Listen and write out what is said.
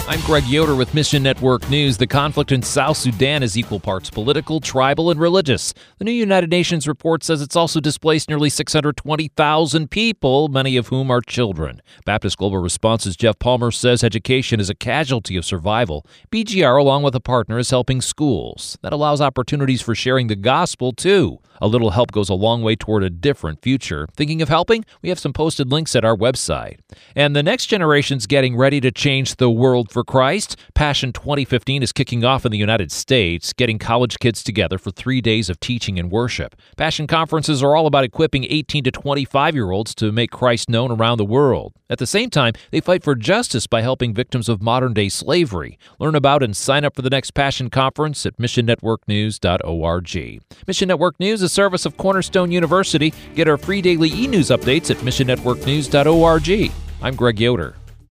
I'm Greg Yoder with Mission Network News. The conflict in South Sudan is equal parts political, tribal, and religious. The new United Nations report says it's also displaced nearly 620,000 people, many of whom are children. Baptist Global Response's Jeff Palmer says education is a casualty of survival. BGR, along with a partner, is helping schools. That allows opportunities for sharing the gospel, too. A little help goes a long way toward a different future. Thinking of helping? We have some posted links at our website. And the next generation's getting ready to change the world for Christ. Passion 2015 is kicking off in the United States, getting college kids together for 3 days of teaching and worship. Passion conferences are all about equipping 18 to 25-year-olds to make Christ known around the world. At the same time, they fight for justice by helping victims of modern-day slavery. Learn about and sign up for the next Passion Conference at missionnetworknews.org. Mission Network News is a service of Cornerstone University. Get our free daily e-news updates at missionnetworknews.org. I'm Greg Yoder.